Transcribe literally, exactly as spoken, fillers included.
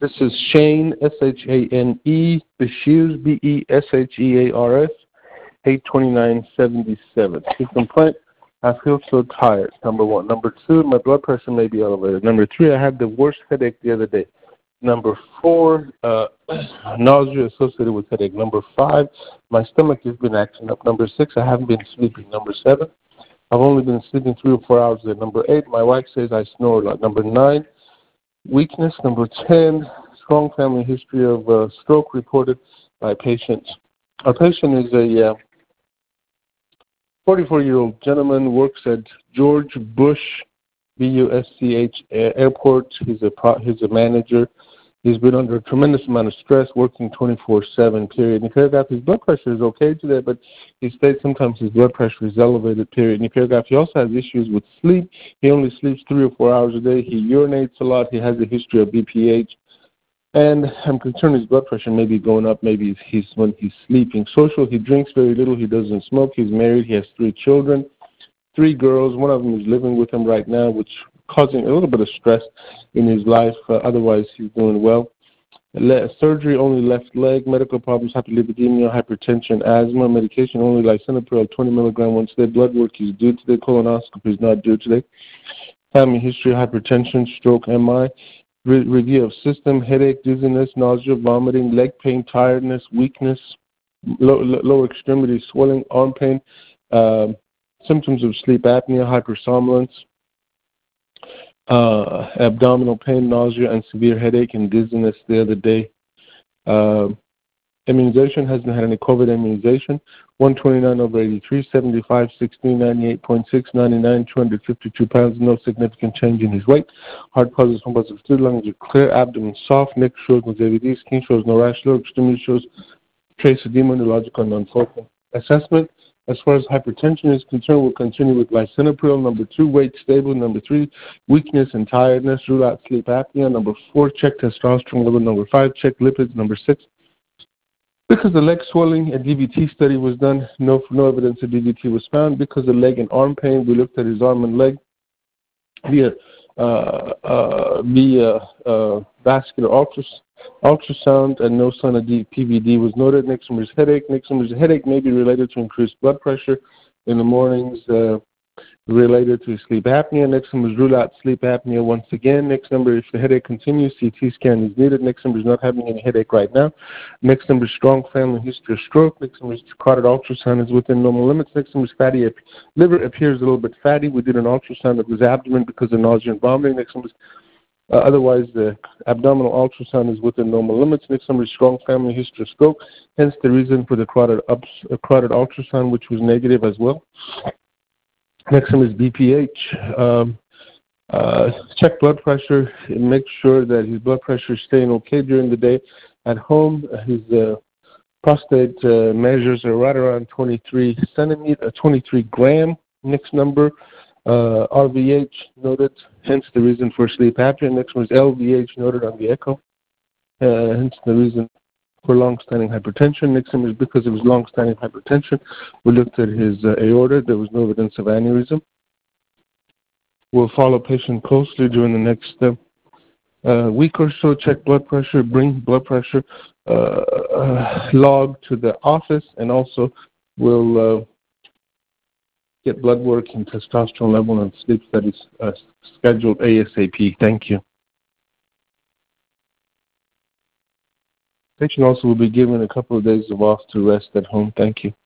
This is Shane, S H A N E, Beshears, B E S H E A R S, eight twenty-nine seventy-seven. His complaint, I feel so tired, number one. Number two, my blood pressure may be elevated. Number three, I had the worst headache the other day. Number four, uh, nausea associated with headache. Number five, my stomach has been acting up. Number six, I haven't been sleeping. Number seven, I've only been sleeping three or four hours a day. Number eight, my wife says I snore a lot. Number nine, weakness. Number ten, strong family history of uh, stroke reported by patients. Our patient is a uh, forty-four-year-old gentleman, works at George Bush, B U S C H Airport. He's a pro- he's a manager. He's been under a tremendous amount of stress, working twenty-four seven, period. And he paragraph, his blood pressure is okay today, but he states sometimes his blood pressure is elevated, period. And he paragraph, he also has issues with sleep. He only sleeps three or four hours a day. He urinates a lot. He has a history of B P H. And I'm concerned his blood pressure may be going up maybe he's when he's sleeping. Social, he drinks very little. He doesn't smoke. He's married. He has three children, three girls. One of them is living with him right now, which causing a little bit of stress in his life. Uh, otherwise, he's doing well. Le- surgery, only left leg. Medical problems, hyperlipidemia, hypertension, asthma. Medication, only lisinopril, twenty milligram once a day. Blood work is due today. Colonoscopy is not due today. Family history, hypertension, stroke, M I. Re- review of system, headache, dizziness, nausea, vomiting, leg pain, tiredness, weakness, low, lower extremity swelling, arm pain, uh, symptoms of sleep apnea, hypersomnolence, uh, abdominal pain, nausea, and severe headache and dizziness the other day. Uh, immunization, hasn't had any COVID immunization. one twenty-nine over eighty-three, seventy-five, sixteen, ninety-eight point six, ninety-nine, two hundred fifty-two pounds, no significant change in his weight. Heart pulses, home pulses, fluid, lungs are clear, abdomen soft, neck shows no Z V D, skin shows no rash, lower extremity shows trace edema, neurological, non-focal. Assessment, as far as hypertension is concerned, we'll continue with lisinopril. Number two, weight stable. Number three, weakness and tiredness. Rule out sleep apnea. Number four, check testosterone level. Number five, check lipids. Number six, because the leg swelling, a D V T study was done. No, no evidence of D V T was found. Because of leg and arm pain, we looked at his arm and leg via uh, uh, via uh, vascular ultrasound. Ultrasound and no sign of P V D was noted. Next number is headache. Next number is headache may be related to increased blood pressure in the mornings, uh, related to sleep apnea. Next number is rule out sleep apnea once again. Next number, if the headache continues, C T scan is needed. Next number is not having any headache right now. Next number is strong family history of stroke. Next number is carotid ultrasound is within normal limits. Next number is fatty. Liver appears a little bit fatty. We did an ultrasound of his abdomen because of nausea and vomiting. Next number is Uh, otherwise, the abdominal ultrasound is within normal limits. Next number is strong family history of stroke, hence the reason for the carotid, ups, uh, carotid ultrasound, which was negative as well. Next number is B P H. Um, uh, check blood pressure and make sure that his blood pressure is staying okay during the day. At home, his uh, prostate uh, measures are right around twenty-three centimeter, uh, twenty-three gram. Next number, uh, R V H noted, hence the reason for sleep apnea. Next one is L V H noted on the echo, uh, hence the reason for long-standing hypertension. Next one is because of his long-standing hypertension. We looked at his uh, aorta. There was no evidence of aneurysm. We'll follow patient closely during the next uh, uh, week or so, check blood pressure, bring blood pressure uh, uh, log to the office, and also we'll uh, get blood work and testosterone level and sleep studies uh, scheduled ASAP. Thank you. Patient also will be given a couple of days of off to rest at home. Thank you.